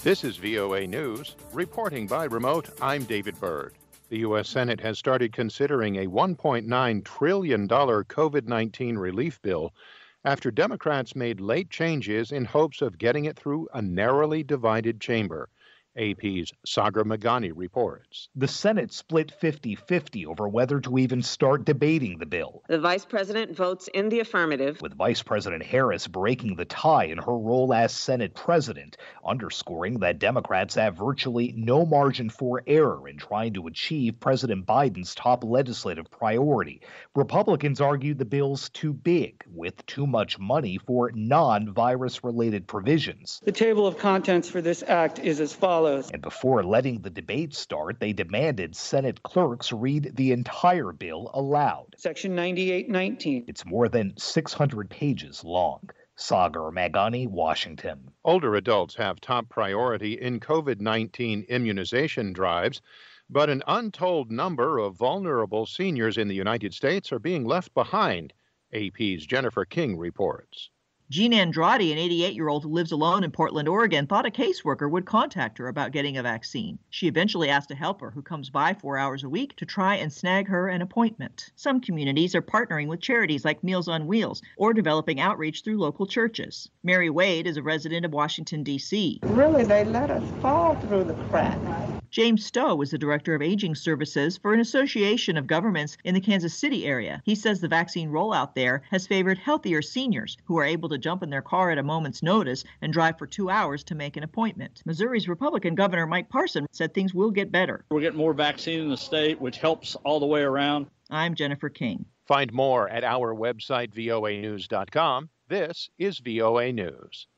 This is VOA News. Reporting by remote, I'm David Byrd. The U.S. Senate has started considering a $1.9 trillion COVID-19 relief bill after Democrats made late changes in hopes of getting it through a narrowly divided chamber. AP's Sagar Meghani reports. The Senate split 50-50 over whether to even start debating the bill. The Vice President votes in the affirmative, with Vice President Harris breaking the tie in her role as Senate President, underscoring that Democrats have virtually no margin for error in trying to achieve President Biden's top legislative priority. Republicans argued the bill's too big, with too much money for non-virus-related provisions. The table of contents for this act is as follows. And before letting the debate start, they demanded Senate clerks read the entire bill aloud. Section 9819. It's more than 600 pages long. Sagar Meghani, Washington. Older adults have top priority in COVID-19 immunization drives, but an untold number of vulnerable seniors in the United States are being left behind. AP's Jennifer King reports. Jean Andrade, an 88-year-old who lives alone in Portland, Oregon, thought a caseworker would contact her about getting a vaccine. She eventually asked a helper who comes by 4 hours a week to try and snag her an appointment. Some communities are partnering with charities like Meals on Wheels or developing outreach through local churches. Mary Wade is a resident of Washington, D.C. Really, they let us fall through the cracks. James Stowe is the director of aging services for an association of governments in the Kansas City area. He says the vaccine rollout there has favored healthier seniors who are able to jump in their car at a moment's notice and drive for 2 hours to make an appointment. Missouri's Republican Governor Mike Parson said things will get better. We're getting more vaccine in the state, which helps all the way around. I'm Jennifer King. Find more at our website, voanews.com. This is VOA News.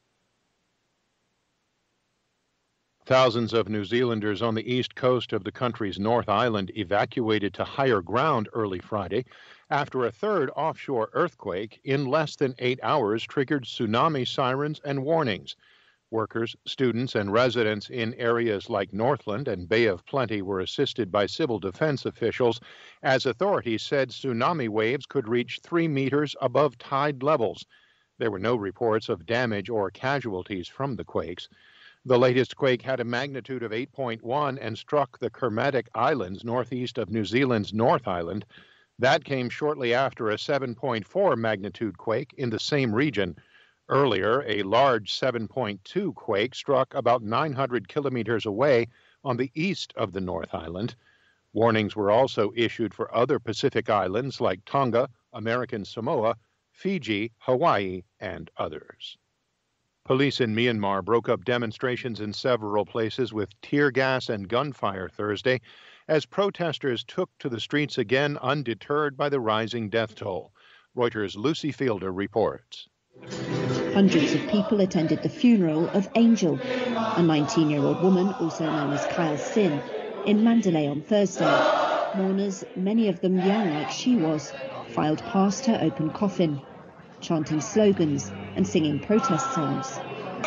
Thousands of New Zealanders on the east coast of the country's North Island evacuated to higher ground early Friday after a third offshore earthquake in less than 8 hours triggered tsunami sirens and warnings. Workers, students, and residents in areas like Northland and Bay of Plenty were assisted by civil defense officials as authorities said tsunami waves could reach 3 meters above tide levels. There were no reports of damage or casualties from the quakes. The latest quake had a magnitude of 8.1 and struck the Kermadec Islands northeast of New Zealand's North Island. That came shortly after a 7.4 magnitude quake in the same region. Earlier, a large 7.2 quake struck about 900 kilometers away on the east of the North Island. Warnings were also issued for other Pacific islands like Tonga, American Samoa, Fiji, Hawaii, and others. Police in Myanmar broke up demonstrations in several places with tear gas and gunfire Thursday as protesters took to the streets again undeterred by the rising death toll. Reuters' Lucy Fielder reports. Hundreds of people attended the funeral of Angel, a 19-year-old woman, also known as Kyle Sin, in Mandalay on Thursday. Mourners, many of them young like she was, filed past her open coffin, chanting slogans and singing protest songs.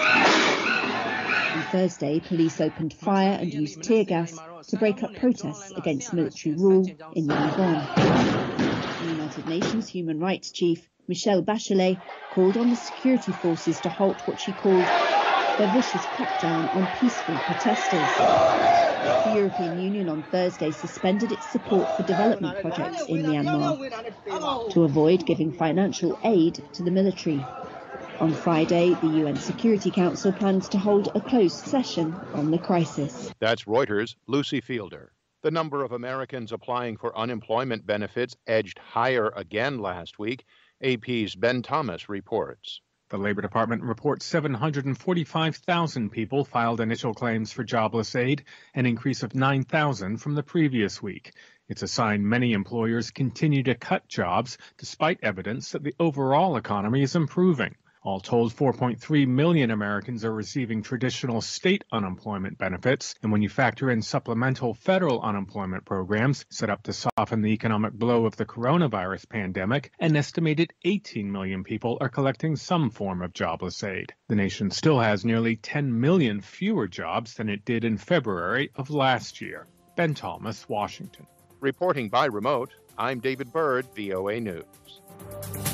On Thursday, police opened fire and used tear gas to break up protests against military rule in Yangon. The United Nations Human Rights Chief, Michelle Bachelet, called on the security forces to halt what she called their vicious crackdown on peaceful protesters. The European Union on Thursday suspended its support for development projects in Myanmar to avoid giving financial aid to the military. On Friday, the UN Security Council plans to hold a closed session on the crisis. That's Reuters' Lucy Fielder. The number of Americans applying for unemployment benefits edged higher again last week. AP's Ben Thomas reports. The Labor Department reports 745,000 people filed initial claims for jobless aid, an increase of 9,000 from the previous week. It's a sign many employers continue to cut jobs, despite evidence that the overall economy is improving. All told, 4.3 million Americans are receiving traditional state unemployment benefits, and when you factor in supplemental federal unemployment programs set up to soften the economic blow of the coronavirus pandemic, an estimated 18 million people are collecting some form of jobless aid. The nation still has nearly 10 million fewer jobs than it did in February of last year. Ben Thomas, Washington. Reporting by remote, I'm David Byrd, VOA News.